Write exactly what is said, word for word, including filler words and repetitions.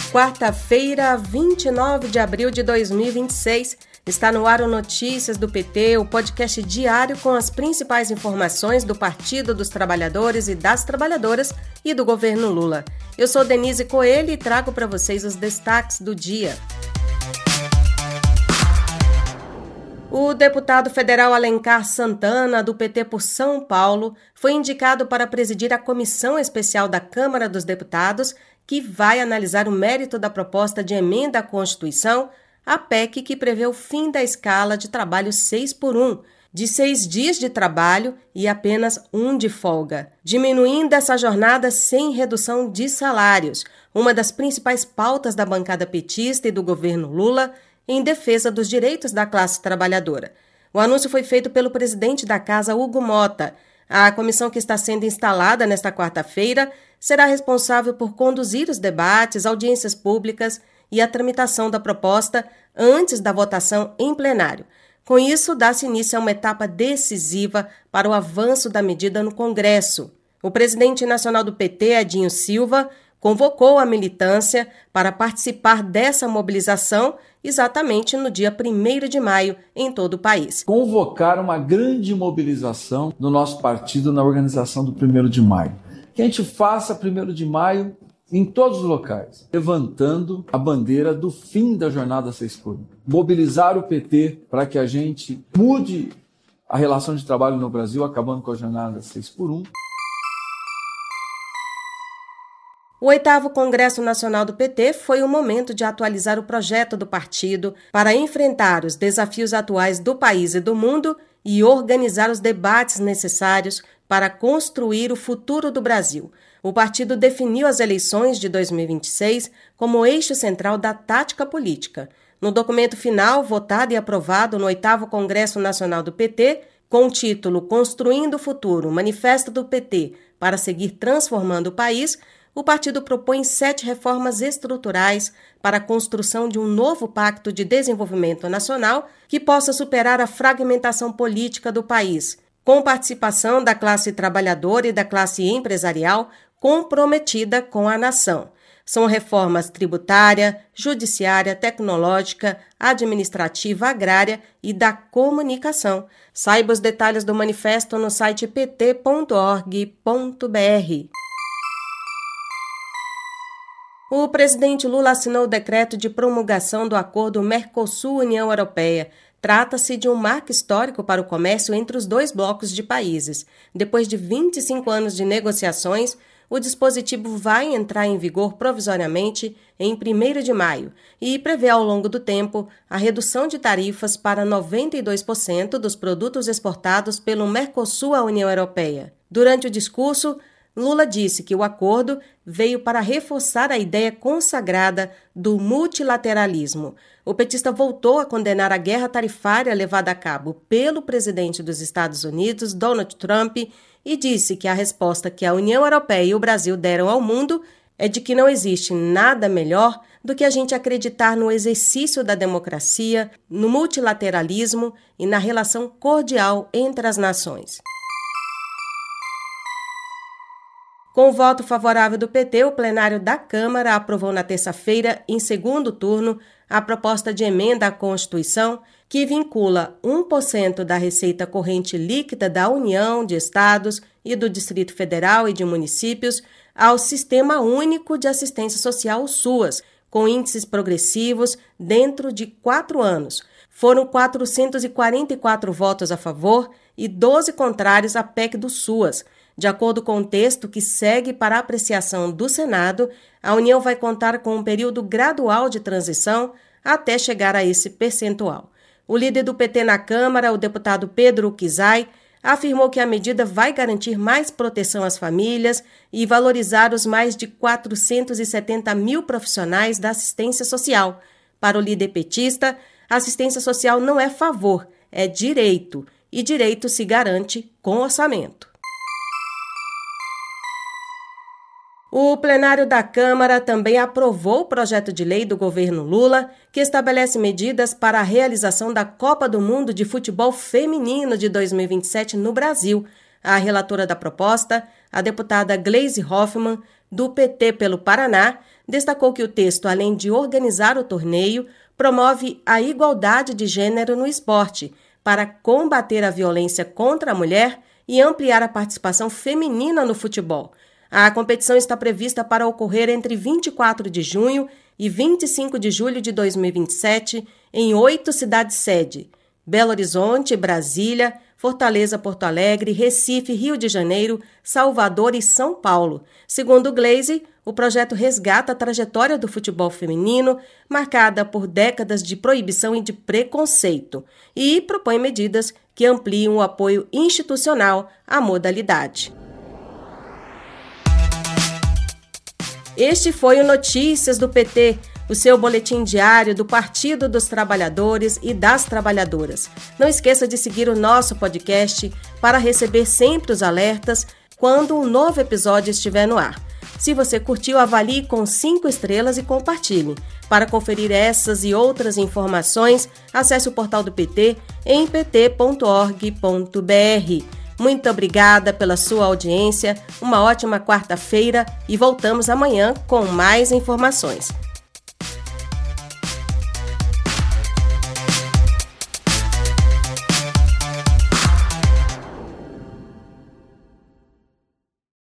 Quarta-feira, vinte e nove de abril de dois mil e vinte e seis, está no ar o Notícias do P T, o podcast diário com as principais informações do Partido dos Trabalhadores e das Trabalhadoras e do governo Lula. Eu sou Denise Coelho e trago para vocês os destaques do dia. O deputado federal Alencar Santana, do P T por São Paulo, foi indicado para presidir a Comissão Especial da Câmara dos Deputados, que vai analisar o mérito da proposta de emenda à Constituição, a P E C que prevê o fim da escala de trabalho seis por um, de seis dias de trabalho e apenas um de folga, diminuindo essa jornada sem redução de salários, uma das principais pautas da bancada petista e do governo Lula, em defesa dos direitos da classe trabalhadora. O anúncio foi feito pelo presidente da Casa, Hugo Mota. A comissão que está sendo instalada nesta quarta-feira será responsável por conduzir os debates, audiências públicas e a tramitação da proposta antes da votação em plenário. Com isso, dá-se início a uma etapa decisiva para o avanço da medida no Congresso. O presidente nacional do P T, Edinho Silva, convocou a militância para participar dessa mobilização exatamente no dia primeiro de maio em todo o país. Convocar uma grande mobilização do nosso partido na organização do primeiro de maio. Que a gente faça primeiro de maio em todos os locais, levantando a bandeira do fim da jornada seis por um. Mobilizar o P T para que a gente mude a relação de trabalho no Brasil, acabando com a jornada seis por um. O oitavo Congresso Nacional do P T foi o momento de atualizar o projeto do partido para enfrentar os desafios atuais do país e do mundo e organizar os debates necessários para construir o futuro do Brasil. O partido definiu as eleições de dois mil e vinte e seis como eixo central da tática política. No documento final, votado e aprovado no oitavo Congresso Nacional do P T, com o título Construindo o Futuro, Manifesto do P T para seguir transformando o país, o partido propõe sete reformas estruturais para a construção de um novo pacto de desenvolvimento nacional que possa superar a fragmentação política do país, com participação da classe trabalhadora e da classe empresarial comprometida com a nação. São reformas tributária, judiciária, tecnológica, administrativa, agrária e da comunicação. Saiba os detalhes do manifesto no site p t ponto org ponto b r. O presidente Lula assinou o decreto de promulgação do acordo Mercosul-União Europeia. Trata-se de um marco histórico para o comércio entre os dois blocos de países. Depois de vinte e cinco anos de negociações, o dispositivo vai entrar em vigor provisoriamente em primeiro de maio e prevê ao longo do tempo a redução de tarifas para noventa e dois por cento dos produtos exportados pelo Mercosul à União Europeia. Durante o discurso, Lula disse que o acordo veio para reforçar a ideia consagrada do multilateralismo. O petista voltou a condenar a guerra tarifária levada a cabo pelo presidente dos Estados Unidos, Donald Trump, e disse que a resposta que a União Europeia e o Brasil deram ao mundo é de que não existe nada melhor do que a gente acreditar no exercício da democracia, no multilateralismo e na relação cordial entre as nações. Com o voto favorável do P T, o plenário da Câmara aprovou na terça-feira, em segundo turno, a proposta de emenda à Constituição que vincula um por cento da receita corrente líquida da União, de Estados e do Distrito Federal e de municípios ao Sistema Único de Assistência Social, o SUAS, com índices progressivos dentro de quatro anos. Foram quatrocentos e quarenta e quatro votos a favor e doze contrários à P E C do SUAS. De acordo com o texto que segue para a apreciação do Senado, a União vai contar com um período gradual de transição até chegar a esse percentual. O líder do P T na Câmara, o deputado Pedro Kizai, afirmou que a medida vai garantir mais proteção às famílias e valorizar os mais de quatrocentos e setenta mil profissionais da assistência social. Para o líder petista, a assistência social não é favor, é direito, e direito se garante com orçamento. O plenário da Câmara também aprovou o projeto de lei do governo Lula, que estabelece medidas para a realização da Copa do Mundo de Futebol Feminino de dois mil e vinte e sete no Brasil. A relatora da proposta, A deputada Gleisi Hoffmann, do P T pelo Paraná, destacou que o texto, além de organizar o torneio, promove a igualdade de gênero no esporte, para combater a violência contra a mulher e ampliar a participação feminina no futebol. A competição está prevista para ocorrer entre vinte e quatro de junho e vinte e cinco de julho de dois mil e vinte e sete, em oito cidades-sede: Belo Horizonte, Brasília, Fortaleza, Porto Alegre, Recife, Rio de Janeiro, Salvador e São Paulo. Segundo Gleisi, o projeto resgata a trajetória do futebol feminino, marcada por décadas de proibição e de preconceito, e propõe medidas que ampliam o apoio institucional à modalidade. Este foi o Notícias do P T, o seu boletim diário do Partido dos Trabalhadores e das Trabalhadoras. Não esqueça de seguir o nosso podcast para receber sempre os alertas quando um novo episódio estiver no ar. Se você curtiu, avalie com cinco estrelas e compartilhe. Para conferir essas e outras informações, acesse o portal do P T em p t ponto org ponto b r. Muito obrigada pela sua audiência, uma ótima quarta-feira e voltamos amanhã com mais informações.